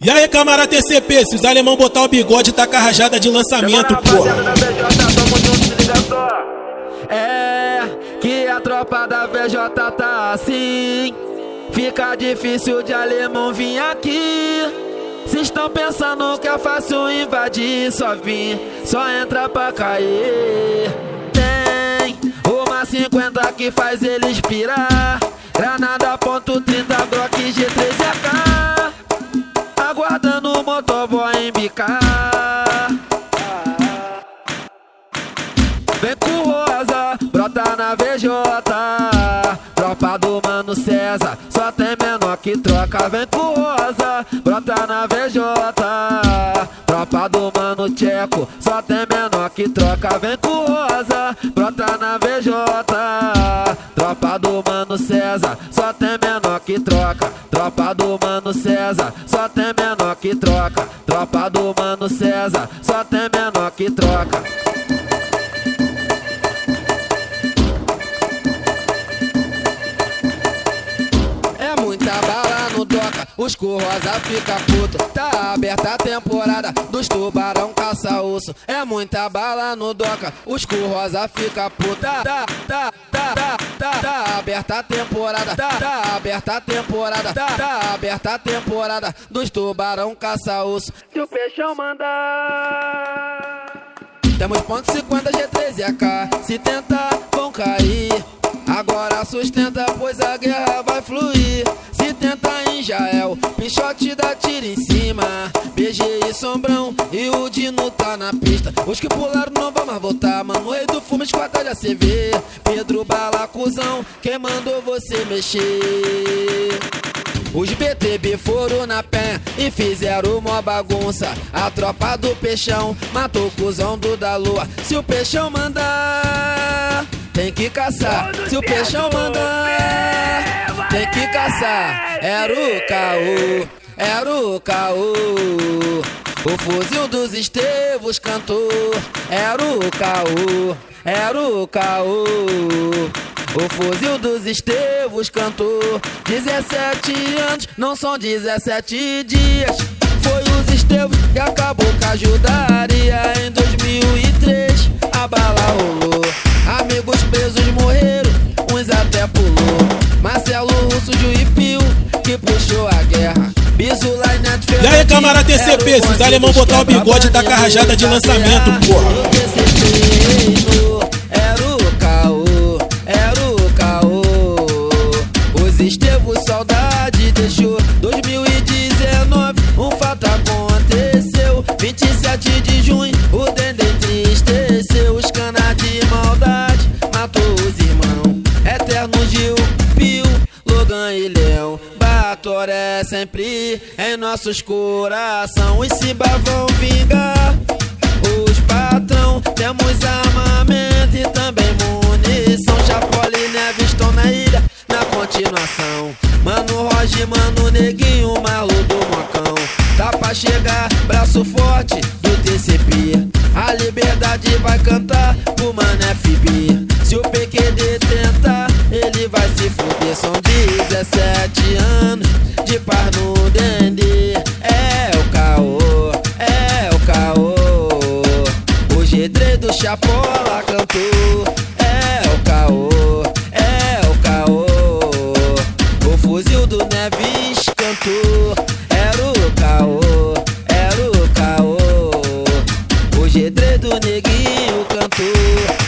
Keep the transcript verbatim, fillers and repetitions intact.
E aí, camarada T C P, se os alemão botar o bigode, tá com a rajada de lançamento, porra. É que a tropa da V J tá assim, fica difícil de alemão vir aqui. Cês estão pensando que é fácil invadir, só vim, só entra pra cair. Tem uma cinquenta que faz ele expirar, granada ponto trinta, Glock G três A K, aguardando o motoboy embicar. Vem com rosa, brota na V J, tropa do Mano César, só tem menor que troca. Vem com rosa, brota na V J, tropa do Mano Tcheco, só tem menor que troca. Vem com rosa, brota na V J, tropa do Mano César, só tem menor que troca. Tropa do Mano César, só tem menor que troca. Tropa do Mano César, só tem menor que troca. Muita bala no doca, os rosa fica puto. Tá aberta a temporada dos tubarão caça-osso. É muita bala no doca, os rosa fica puto. Tá, tá, tá, tá, tá, tá aberta a temporada. Tá, tá aberta a temporada. Tá, tá aberta a temporada dos tubarão caça-osso. Se o peixão mandar, temos ponto cinquenta G três A K. Se tentar, vão cair. Agora sustenta, pois a guerra vai fluir. Se tentar em Jael, Pichote dá tiro em cima. B G e Sombrão e o Dino tá na pista. Os que pularam não vão mais voltar, mano. O rei do fumo, esquadra de C V. Pedro Balacuzão, quem mandou você mexer? Os B T B foram na penha e fizeram uma bagunça. A tropa do Peixão matou o cuzão do da Lua. Se o Peixão mandar, tem que caçar. Se o Peixão mandar, tem que caçar. Era o caô, era o caô. O fuzil dos Estevos cantou. Era o caô, era o caô. O fuzil dos Estevos cantou. dezessete anos, não são dezessete dias. Foi os Estevos que acabou com a ajudaria. Em dois mil e três, a bala rolou. Amigos presos morreram, uns até pulou. Marcelo Russo, Juipio, que puxou a guerra. Bisula e Neto Ferrari. E aí, camarada T C P, se os alemão botar o bigode, tá com a rajada de lançamento, porra. Era o caô, era o caô. Os Estevos saudade deixou. Dois mil e dezenove, um fato aconteceu. vinte e sete de junho, o Dendê entristeceu. Os canas de maldade matou os irmãos. Eterno Gil, Pio, Logan e Leão. Batoré sempre em nossos coração. Os Simba vão vingar os patrão. Temos armamento e também munição. Chapola e Neves estão na ilha, na continuação. Mano Roger, Mano Neguinho, Marlo do Mocão. Tá pra chegar, braço forte do T C P. A liberdade vai cantar pro Mano F B. Se o P Q D tentar, ele vai se fuder. São dezessete anos de paz no Dendê. É o caô, é o caô. O G três do Chapola cantou. É o caô, é o caô. O fuzil do Neves cantou. Era o caô, era o caô. O G três do Neguinho cantou.